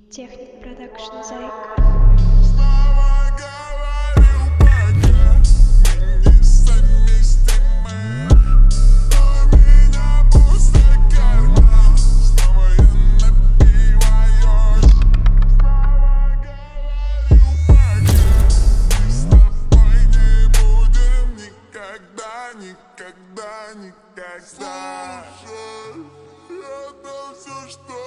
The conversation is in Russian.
Техник продакшн Зайк. Снова говорю пока, мы несовместимы. У меня пустой карман, снова я напиваюсь. Снова говорю пока, мы с тобой не будем никогда, никогда, никогда. Слушай, это все, что